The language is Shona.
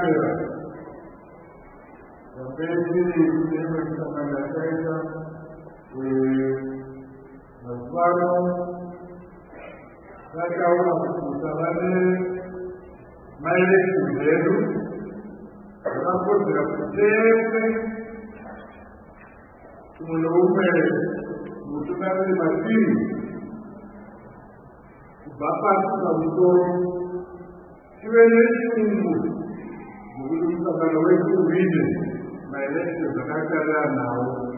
akhera. Wapezi neema tunayotaja mfano kakawa kutabane maelezo yetu tunapotea kutende tumeume mtunazi masini baba tunamtoa kiwele Mungu Mungu mtakalo wetu vile maelezo zakatala nao